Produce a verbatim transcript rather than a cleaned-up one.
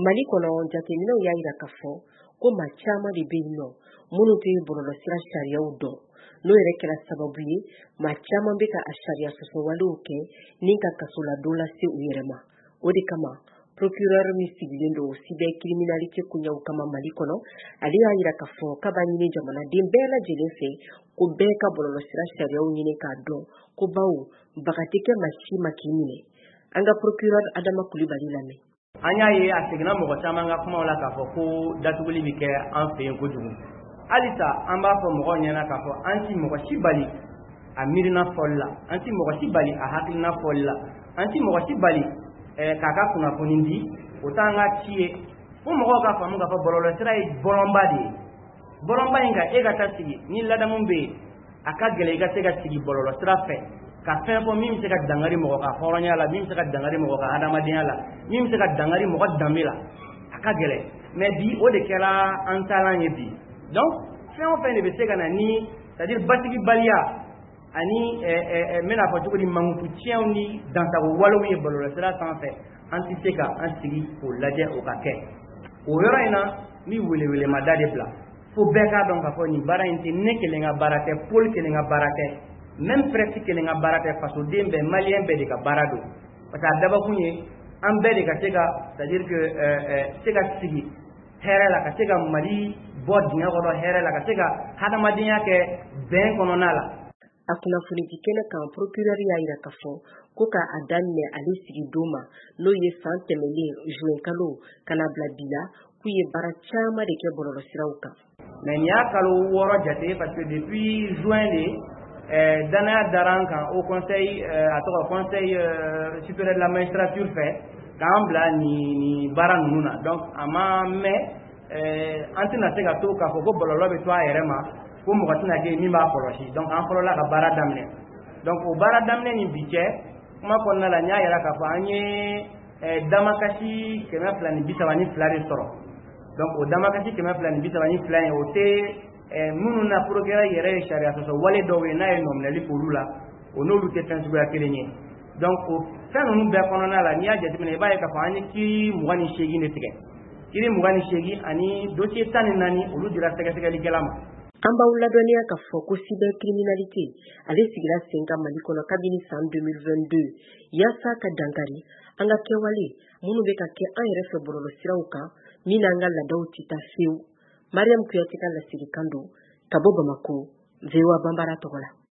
Mali kono jateminɛw y'a yira k'a fɔ ko maa caman de bɛ yen nɔ minnu tɛ bɔlɔlɔsira sariyaw dɔn n'o yɛrɛ kɛra sababu ye maa caman bɛ ka a sariya sɔsɔwalew kɛ ni ka kasoladon lase u yɛrɛ ma. O de kama procureur min sigilen don cybercriminalité koɲɛw kama Mali kɔnɔ ale y'a yira k'a fɔ k'a b'a ɲini jamanaden bɛɛ lajɛlen fɛ ko bɛɛ ka bɔlɔlɔsira sariyaw ɲini k'a dɔn ko bawo baga tɛ kɛ maa si ma k'i minɛ. An ka procureur Adama Kulibali lamɛn. An y'a ye a seginna mɔgɔ caman ka kumaw la k'a fɔ ko datuguli bɛ kɛ an fɛ yen kojugu. Halisa an b'a fɔ mɔgɔw ɲɛna k'a fɔ an ti mɔgɔ si bali a miirina fɔli la, an ti mɔgɔ si bali a hakilina fɔli la, an ti mɔgɔ si bali k'a ka kunnafoni di o t'an ka ci ye. Fo mɔgɔw k'a faamu k'a fɔ bɔlɔlɔsira ye bɔlɔnba de ye. Bɔlɔnba in kan e ka taa sigi ni ladamu bɛ yen a ka gɛlɛn i ka se ka sigi bɔlɔlɔsira fɛ ka fɛn fɔ min bɛ se ka dangari mɔgɔ ka hɔrɔnya la, min bɛ se ka dangari mɔgɔ ka adamadenya la, min bɛ se ka dangari mɔgɔ danbe la, a ka gɛlɛn. Mais bi o de kɛra an taalan ye bi. Donc fɛn o fɛn de bɛ se ka na ni c'est-à-dire basigibaliya ani n bɛna fɔ cogo di mankutu tiɲɛw ni dansago walew ye bɔlɔlɔsira sanfɛ an tɛ se ka an sigi k'o lajɛ o ka kɛ. O yɔrɔ in na n bɛ welewelemada de bila fo bɛɛ k'a dɔn k'a fɔ nin baara in tɛ ne kelen ka baara tɛ, Paul kelen ka baara tɛ, même presse kelen ka baara tɛ, fasoden bɛɛ maliyɛn bɛɛ de ka baara don. Parce que a dabakun ye an bɛɛ de ka se ka c'est-à-dire que se ka sigi hɛrɛ la, ka se ka Mali bɔ dingɛ kɔnɔ hɛrɛ la, ka se ka hadamadenya kɛ bɛn kɔnɔna la. A kunnafoni di kɛnɛ kan procureur y'a yira k'a fɔ ko k'a daminɛ ale sigi don ma n'o ye san tɛmɛlen juin kalo ka na bila bi la k'u ye baara caman de kɛ bɔlɔlɔsiraw kan. Mais nin y'a kalo wɔɔrɔ jate parce que depuis juin de danaya dara an kan au conseil a tɔgɔ conseil supérieur de la magistrature fɛ k'an bila nin baara ninnu na. Donc a ma mɛn an tɛna se ka to k'a fɔ ko bɔlɔlɔ bɛ to a yɛrɛ ma ko mɔgɔ tɛna kɛ min b'a kɔlɔsi. Donc an fɔlɔla ka baara daminɛ. Donc o baara daminɛ ni bi cɛ kuma kɔnɔna la n y'a yira k'a fɔ an ye damakasi kɛmɛ fila ni bi saba ni fila de sɔrɔ. Donc o damakasi kɛmɛ fila ni bi saba ni fila in o tɛ minnu na procureur yɛrɛ ye sariya sɔsɔ wale dɔw ye n'a ye nɔminɛli k'olu la o n'olu tɛ fɛn suguya kelen ye. Donc o fɛn ninnu bɛɛ kɔnɔna la n'i y'a jateminɛ i b'a ye k'a fɔ an ye kiiri mugan ni seegin de tigɛ. Kiiri mugan ni seegin ani dossier tan ni naani olu dira sɛgɛsɛgɛlikɛla ma. An b'aw ladɔnniya k'a fɔ ko cybercriminalité ale sigira sen kan Mali kɔnɔ kabini san deux mille vingt-deux yaasa ka dankari an ka kɛwale minnu bɛ ka kɛ an yɛrɛ fɛ bɔlɔlɔsiraw kan min n'an ka laadaw tɛ taa fewu. Mariam Kuyate ka lasirikan don ka bɔ Bamako, V O A Banbara tɔgɔ la.